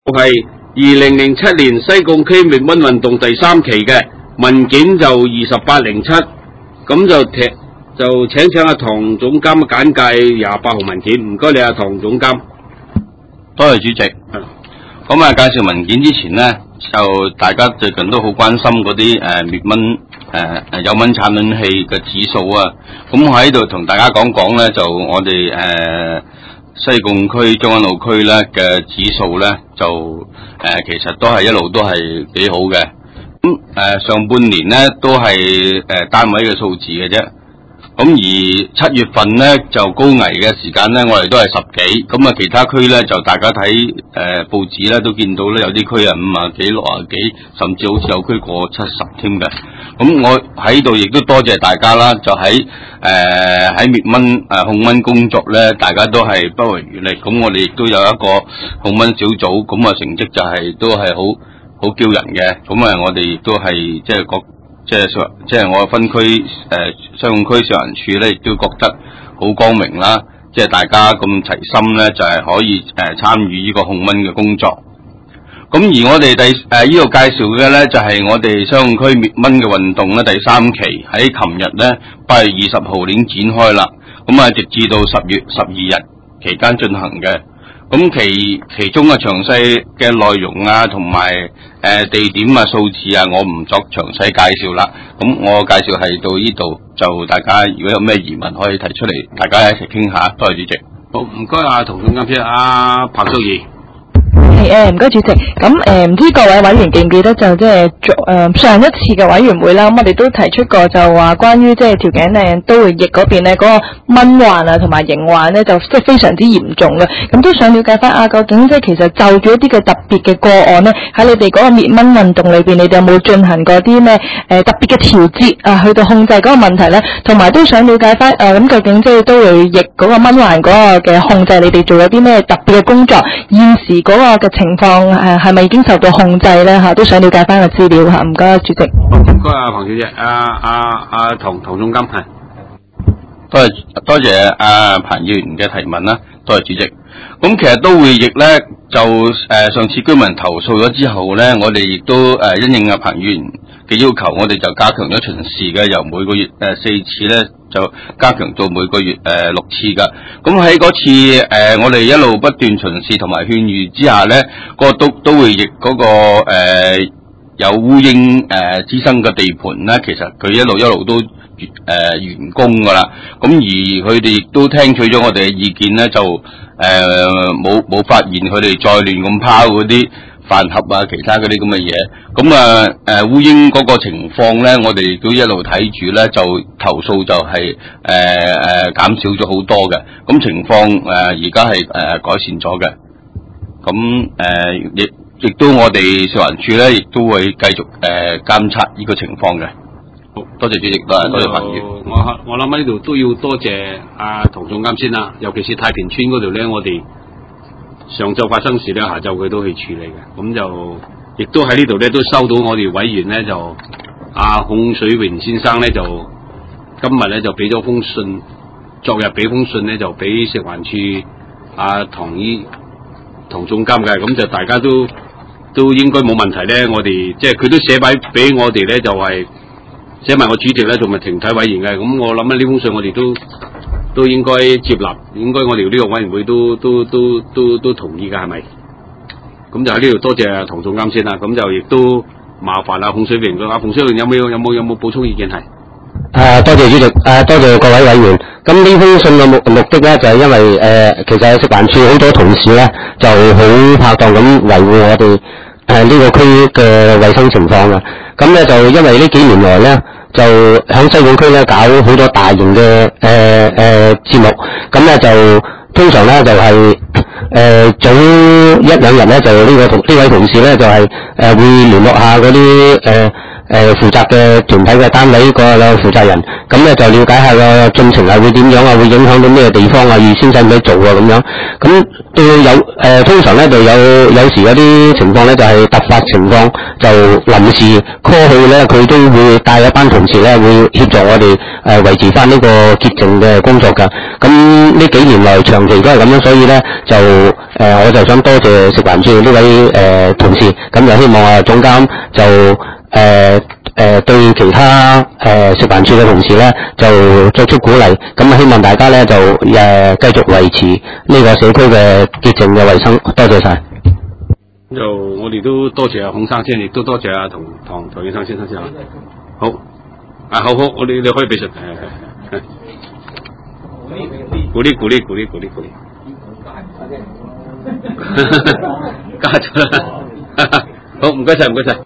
係2007年西貢區滅蚊運動第3期嘅文件就2807，咁就請阿唐總監簡介28號文件，唔該你阿唐總監。 多謝主席。咁啊，介紹文件之前呢，就大家最近都好關心嗰啲滅蚊有蚊產卵器嘅指數啊。咁我喺度同大家講咧，就我哋西貢區、將軍澳區咧嘅指數咧，就其實都係一路都係幾好嘅。咁上半年咧都係單位嘅數字嘅啫。咁而7月份咧就高危嘅時間咧，我哋都係10幾。咁啊，其他區咧就大家睇報紙咧都見到咧，有啲區啊50幾、60幾，甚至好似有區過70添嘅。咁我喺度亦都多謝大家啦，就喺滅蚊控蚊工作咧，大家都係不遺餘力。咁我哋亦都有一個控蚊小組，咁啊成績就係都係好驕人嘅。咁啊，我哋亦都係即係我分區西貢區食環署咧，亦都覺得好光明啦。即係大家咁齊心咧，就係可以參與呢個控蚊嘅工作。咁而我哋呢度介紹嘅咧，就係我哋西貢區滅蚊嘅運動咧第3期，喺琴日咧8月20號已經展開啦。咁啊，直至到10月12日期間進行嘅。咁其中嘅詳細嘅內容啊，同埋地點啊、數字啊，我唔作詳細介紹啦。咁我介紹係到呢度，就大家如果有咩疑問可以提出嚟，大家一齊傾下。多謝主席。 好，唔該阿唐總監先，阿彭淑儀。 係唔該主席。咁唔知各位委員記唔記得就即係上一次嘅委員會啦，咁我哋都提出過就話關於即係調景嶺都會翼嗰邊咧嗰個蚊患啊同埋營患咧就即係非常之嚴重嘅。咁都想了解翻究竟即係其實就住一啲嘅特別嘅個案咧，喺你哋嗰個滅蚊運動裏邊，你哋有冇進行過啲咩特別嘅調節啊，去到控制嗰個問題咧？同埋都想了解翻咁究竟即係都會翼嗰個蚊患嗰個嘅控制，你哋做咗啲咩特別嘅工作？現時嗰個嘅情況係咪已經受到控制咧？都想了解翻個資料吓，唔該主席。 唔該阿彭小姐，阿唐總監係。 多謝阿彭議員嘅提問啦，多謝主席。咁其實都會翼咧就上次居民投訴咗之後咧，我哋亦都因應阿彭議員嘅要求，我哋就加強咗巡視嘅，由每個月4次咧就加強到每個月6次噶。咁喺嗰次我哋一路不斷巡視同埋勸喻之下咧，個都會翼嗰個有烏蠅滋生嘅地盤咧，其實佢一路都完工噶啦。咁而佢哋亦都聽取咗我哋嘅意見咧，就冇發現佢哋再亂咁拋嗰啲飯盒啊，其他嗰啲咁嘅嘢。咁烏蠅嗰個情況咧，我哋都一路睇住咧，就投訴就係減少咗好多嘅。咁情況而家係改善咗嘅。咁亦都我哋食環署咧，亦都會繼續監察呢個情況嘅。好，多謝主席，多謝彭議員。 我諗喺呢度都要多謝阿唐總監先啦，尤其是太平村嗰度咧，我哋上晝發生事咧，下晝佢都去處理嘅。咁就亦都喺呢度咧，都收到我哋委員咧，就阿孔水榮先生咧，就今日咧就俾咗封信，昨日俾封信咧就俾食環署阿唐總監嘅，咁就大家都應該冇問題咧。我哋即係佢都寫俾我哋咧，就係寫埋我主席咧，同埋停體委員嘅。咁我諗呢封信我哋都應該接納，應該我哋呢個委員會都同意㗎，係咪？咁就喺呢度多謝唐總監先啦。咁就亦都麻煩阿孔水榮，阿馮水榮有冇補充意見係？ 多謝主席，多謝各位委員。咁呢封信嘅目的咧，就係因為其實食環署好多同事咧，就好拍檔咁維護我哋呢個區嘅衛生情況啊。咁咧就因為呢幾年來咧，就響西貢區咧搞好多大型嘅節目，咁咧就通常咧就係早1、2日咧就呢位同事咧就係會聯絡下嗰啲負責嘅團體嘅單位個負責人，咁咧就了解下個進程係會點樣啊，會影響到咩地方啊，預先使唔使做啊咁樣。咁都有通常咧就有時有啲情況咧就係突發情況，就臨時 call 去咧，佢都會帶一班同事咧會協助我哋維持翻呢個潔淨嘅工作㗎。咁呢幾年來長期都係咁樣，所以咧就我就想多謝食環署呢位同事，咁就希望總監就對其他食環署嘅同事咧就作出鼓勵，咁希望大家咧就繼續維持呢個社區嘅潔淨嘅衛生。多謝晒。 就我哋都多謝阿孔生先，亦都多謝阿唐先生先生先啦。好，好，我哋你可以俾實鼓勵。加咗啦。好，唔該晒。